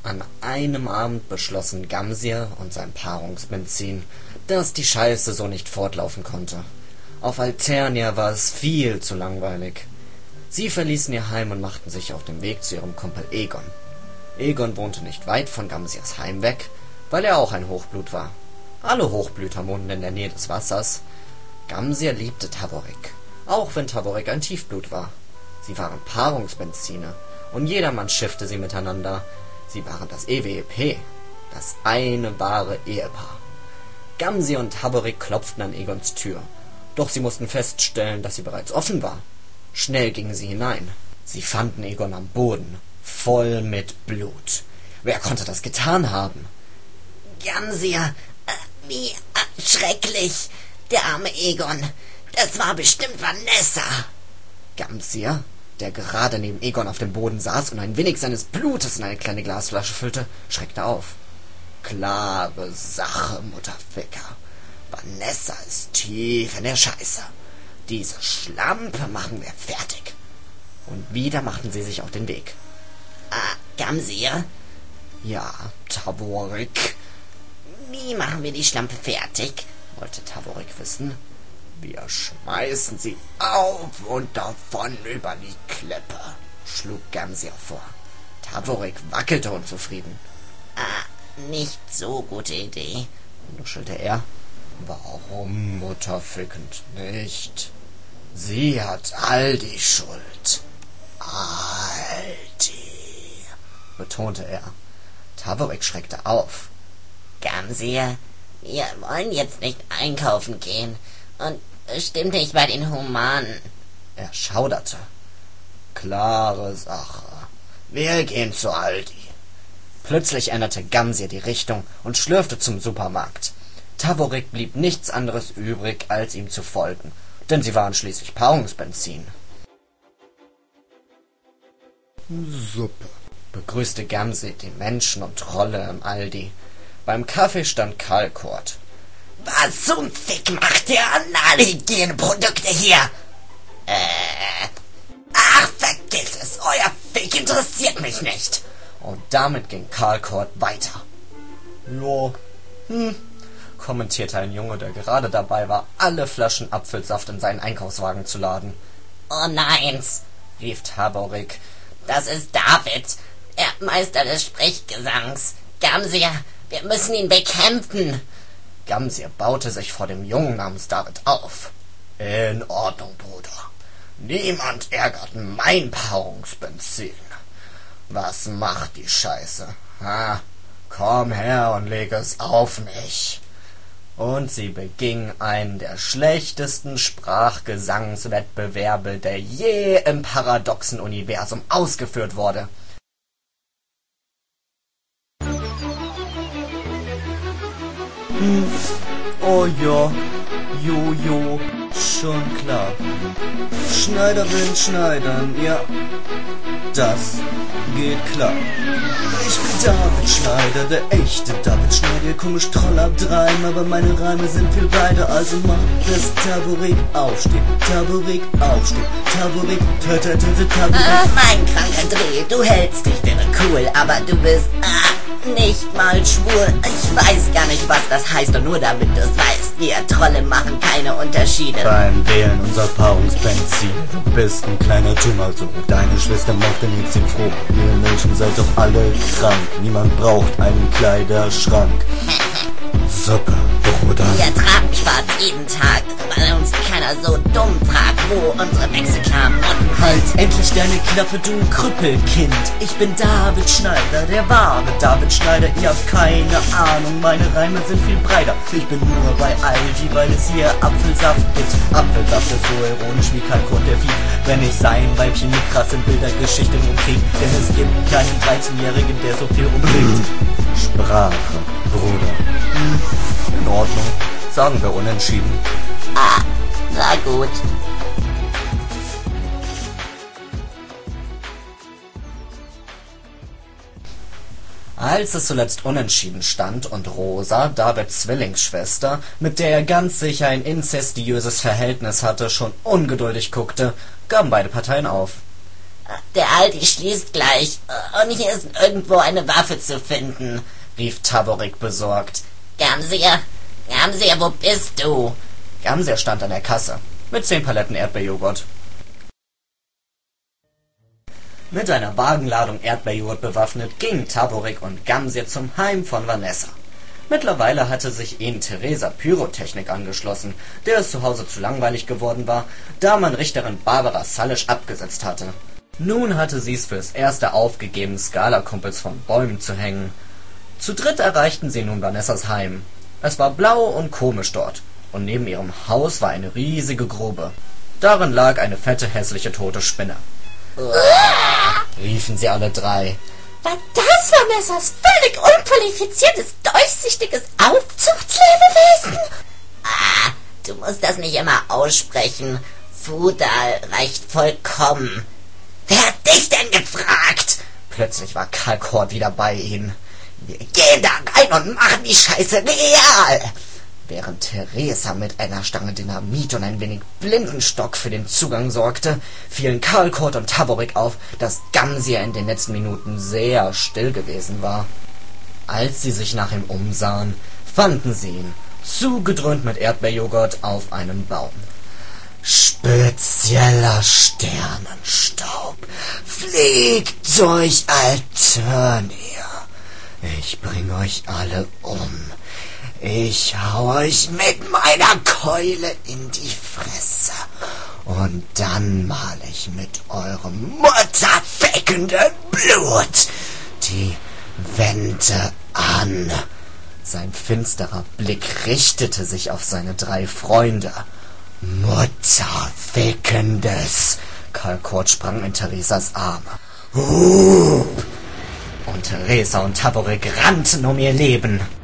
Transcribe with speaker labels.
Speaker 1: An einem Abend beschlossen Gamsier und sein Paarungsbenzin, dass die Scheiße so nicht fortlaufen konnte. Auf Alternia war es viel zu langweilig. Sie verließen ihr Heim und machten sich auf den Weg zu ihrem Kumpel Egon. Egon wohnte nicht weit von Gamsiers Heim weg, weil er auch ein Hochblut war. Alle Hochblüter wohnten in der Nähe des Wassers. Gamsier liebte Taborik, auch wenn Taborik ein Tiefblut war. Sie waren Paarungsbenzine und jedermann schiffte sie miteinander. Sie waren das EWEP, das eine wahre Ehepaar. Gamsier und Taborik klopften an Egons Tür, doch sie mussten feststellen, dass sie bereits offen war. Schnell gingen sie hinein. Sie fanden Egon am Boden, voll mit Blut. Wer konnte das getan haben?
Speaker 2: Gamsier, wie schrecklich. Der arme Egon. Das war bestimmt Vanessa.
Speaker 1: Gamsier, der gerade neben Egon auf dem Boden saß und ein wenig seines Blutes in eine kleine Glasflasche füllte, schreckte auf. Klare Sache, Mutterficker. Vanessa ist tief in der Scheiße. Diese Schlampe machen wir fertig. Und wieder machten sie sich auf den Weg.
Speaker 2: Gamsier?
Speaker 1: Ja, Taborik.
Speaker 2: Wie machen wir die Schlampe fertig?
Speaker 1: Wollte Taborik wissen. Wir schmeißen sie auf und davon über die Klippe, schlug Gamsier vor. Taborik wackelte unzufrieden.
Speaker 2: Nicht so gute Idee,
Speaker 1: nuschelte er. Warum, mutterfickend nicht? Sie hat all die Schuld. Aldi, betonte er. Taborik schreckte auf.
Speaker 2: Gamsier, wir wollen jetzt nicht einkaufen gehen und bestimmt nicht bei den Humanen.
Speaker 1: Er schauderte. Klare Sache. Wir gehen zu Aldi. Plötzlich änderte Gamsier die Richtung und schlürfte zum Supermarkt. Taborik blieb nichts anderes übrig, als ihm zu folgen, denn sie waren schließlich Paarungsbenzin. Suppe, begrüßte Gamsier die Menschen und Trolle im Aldi. Beim Kaffee stand Karl Kurt.
Speaker 2: Was zum Fick macht ihr an alle Hygieneprodukte hier? Ach, vergiss es, euer Fick interessiert mich nicht.
Speaker 1: Und damit ging Karl Kurt weiter. Jo, kommentierte ein Junge, der gerade dabei war, alle Flaschen Apfelsaft in seinen Einkaufswagen zu laden.
Speaker 2: Oh nein,
Speaker 1: rief Taborik.
Speaker 2: Das ist David, der Meister des Sprechgesangs. Gamsier, wir müssen ihn bekämpfen.
Speaker 1: Gamsier baute sich vor dem Jungen namens David auf. In Ordnung, Bruder. Niemand ärgert mein Paarungsbenzin. Was macht die Scheiße? Komm her und leg es auf mich. Und sie beging einen der schlechtesten Sprachgesangswettbewerbe, der je im paradoxen Universum ausgeführt wurde. Oh ja, Jojo, schon klar. Schneider will schneidern, ja, das geht klar. Ich bin David Schneider, der echte David Schneider, komisch Troll abtreiben, aber meine Reime sind viel weiter, also mach das Taborik aufstehen, Taborik aufstehen, Taborik, Taborik.
Speaker 2: Mein kranker Dreh, du hältst dich wäre cool, aber du bist, nicht mal schwul. Ich weiß gar nicht, was das heißt und nur damit du es weißt, wir Trolle machen keine Unterschiede.
Speaker 1: Beim Wählen unser Paarungsbenzin, du bist ein kleiner Tumor, so deine Schwester macht den Mädchen froh. Ihr Menschen seid doch alle krank, niemand braucht einen Kleiderschrank. Super, Bruder.
Speaker 2: Wir tragen schwarz jeden Tag, weil uns keiner so dumm fragt, wo unsere Wechselklamotten.
Speaker 1: Halt endlich deine Klappe, du Krüppelkind. Ich bin David Schneider, der wahre David Schneider. Ihr habt keine Ahnung, meine Reime sind viel breiter. Ich bin nur bei Aldi, weil es hier Apfelsaft gibt. Apfelsaft ist so ironisch wie Karl Kurt der Vieh. Wenn ich sein Weibchen mit krassen Bildergeschichten umkrieg, denn es gibt keinen 13-Jährigen, der so viel umbringt. Sprache, Bruder. In Ordnung, sagen wir unentschieden.
Speaker 2: Na gut.
Speaker 1: Als es zuletzt unentschieden stand und Rosa, Davids Zwillingsschwester, mit der er ganz sicher ein inzestiöses Verhältnis hatte, schon ungeduldig guckte, gaben beide Parteien auf.
Speaker 2: Der Aldi schließt gleich und hier ist irgendwo eine Waffe zu finden,
Speaker 1: rief Taborik besorgt.
Speaker 2: Gamsier, wo bist du?
Speaker 1: Gamsier stand an der Kasse mit 10 Paletten Erdbeerjoghurt. Mit einer Wagenladung Erdbeerjoghurt bewaffnet gingen Taborik und Gamsier zum Heim von Vanessa. Mittlerweile hatte sich ihnen Theresa Pyrotechnik angeschlossen, der es zu Hause zu langweilig geworden war, da man Richterin Barbara Salisch abgesetzt hatte. Nun hatte sie es fürs Erste aufgegeben, Skala-Kumpels von Bäumen zu hängen. Zu dritt erreichten sie nun Vanessas Heim. Es war blau und komisch dort, und neben ihrem Haus war eine riesige Grube. Darin lag eine fette, hässliche, tote Spinne. Riefen sie alle drei.
Speaker 2: War das Vanessas völlig unqualifiziertes, durchsichtiges Aufzuchtslebewesen? Du musst das nicht immer aussprechen. Fudal reicht vollkommen. Wer hat dich denn gefragt?
Speaker 1: Plötzlich war Kalkort wieder bei ihnen.
Speaker 2: Wir gehen da rein und machen die Scheiße real.
Speaker 1: Während Theresa mit einer Stange Dynamit und ein wenig Blindenstock für den Zugang sorgte, fielen Kalkort und Taborik auf, dass Gamsier in den letzten Minuten sehr still gewesen war. Als sie sich nach ihm umsahen, fanden sie ihn, zugedröhnt mit Erdbeerjoghurt, auf einem Baum. Spezieller Sternenstaub fliegt durch Alternia. Ich bring euch alle um. Ich hau euch mit meiner Keule in die Fresse. Und dann mal ich mit eurem mutterfickenden Blut die Wände an. Sein finsterer Blick richtete sich auf seine 3 Freunde. Mutterfickendes! Kalkort sprang in Theresas Arme. Und Theresa und Taborik rannten um ihr Leben.